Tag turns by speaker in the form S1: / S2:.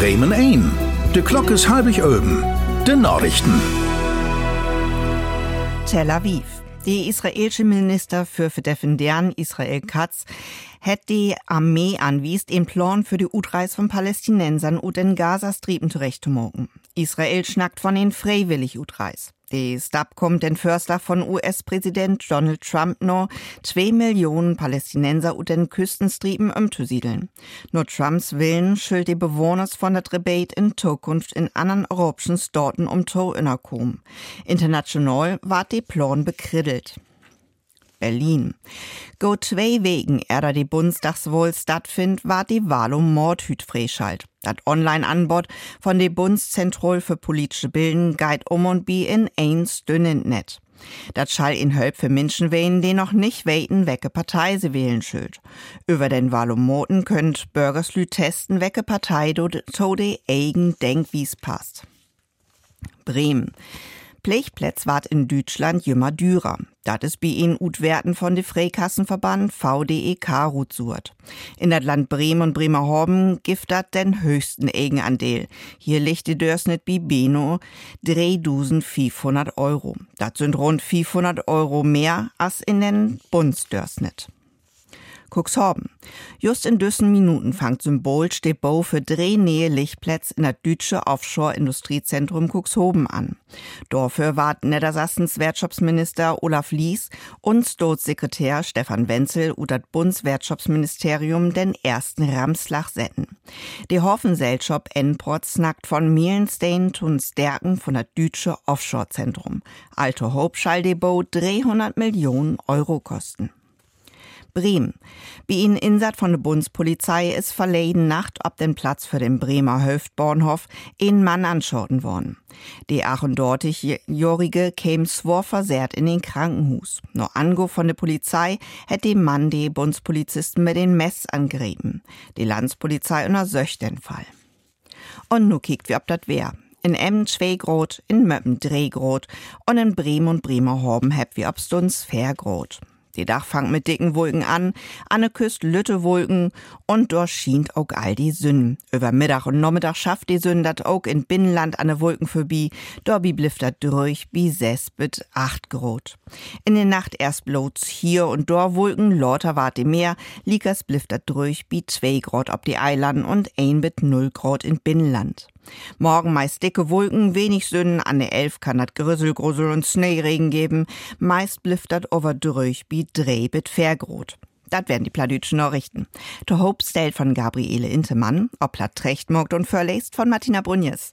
S1: Bremen 1. De Klok is halbig oben. De Nachrichten.
S2: Tel Aviv. Die israelische Minister für Defendieren, Israel Katz, hat die Armee anwiesen, den Plan für die Utreise von Palästinensern und den Gazastrieben zurechtzumachen. Israel schnackt von den freiwillig Utreis. Die Stab kommt den Förster von US-Präsident Donald Trump noch 2 Millionen Palästinenser und den Küstenstrieben umzusiedeln. Nur Trumps Willen schuld die Bewohner von der Debate in Zukunft in anderen europäischen Staaten zu kommen. International war die Plan bekriddelt. Berlin. Go 2 Wegen, da die Bundestagswahl stattfindet, war die Wahl Mordhüt freischalt. Das Online-Anbot von der Bundeszentrale für politische Bilden geht und bi in 1 Stündend net. Das schall in Hölp für Menschen wählen, die noch nicht weten, welche Partei sie wählen schuld. Über den Wahlomoten könnt Bürgerslü testen, welche Partei zu de eigen Denkwies passt. Bremen. Blechplätz ward in Deutschland jümmer dürer. Dat is bi in Utwerten von de Freikassenverband VDEK rutsurt. In dat Land Bremen und Bremerhaven gibt dat den höchsten Eigenandel. Hier liegt die Dörsnit bi Beno 3.500 Euro. Dat sind rund 500 Euro mehr als in den Bundsdörsnit. Cuxhaven. Just in düssen Minuten fangt symbolisch der Bau für 3 neue Lichtplätze in das deutsche Offshore-Industriezentrum Cuxhaven an. Dafür wart Niedersassens Wirtschaftsminister Olaf Lies und Staatssekretär Stefan Wenzel und das Bundeswirtschaftsministerium den ersten Ramslach setten. Die Hofenseltschop Enport snackt von Mehlenstein und Stärken von das deutsche Offshore-Zentrum. Alte Hope schall der Bau 300 Millionen Euro kosten. Bremen. Wie in Insat von der Bundespolizei ist verleden Nacht ab den Platz für den Bremer Höftbahnhof ein Mann anschoten worden. Die 38-Jährige käm schwer versehrt in den Krankenhus. Nur Ango von der Polizei hätte dem Mann die Bundespolizisten mit den Mess angegriffen. Die Landespolizei untersucht den Fall. Und nu kiekt wie ob dat wär. In Emmen 2 Grad, in Möppen 3 Grad und in Bremen und Bremerhaven heb wie obstuns 4 Grad. Die Dach fangt mit dicken Wolken an der Küste lütte Wolken und dort schient auch all die Sünden. Über Mittag und Nachmittag schafft die Sünden dat auch in Binnenland an de Wolken vorbei, dorbi blieft dat durch bi 6 bis 8 Grad. In der Nacht erst bloß hier und dort Wolken, lauter wart im Meer, liekers blieft dat durch bi 2 Grad ob die Eilanden und 1 bis 0 Grad in Binnenland. Morgen meist dicke Wolken, wenig Sünden, an der 11 kann dat Grüssel und Schneeregen geben, meist blifft dat over durch bi 3 bis 4 Grad. Dat werden die pladütschen Nachrichten. To Hope stellt von Gabriele Intemann, ob platt recht morgt und verlässt von Martina Brunjes.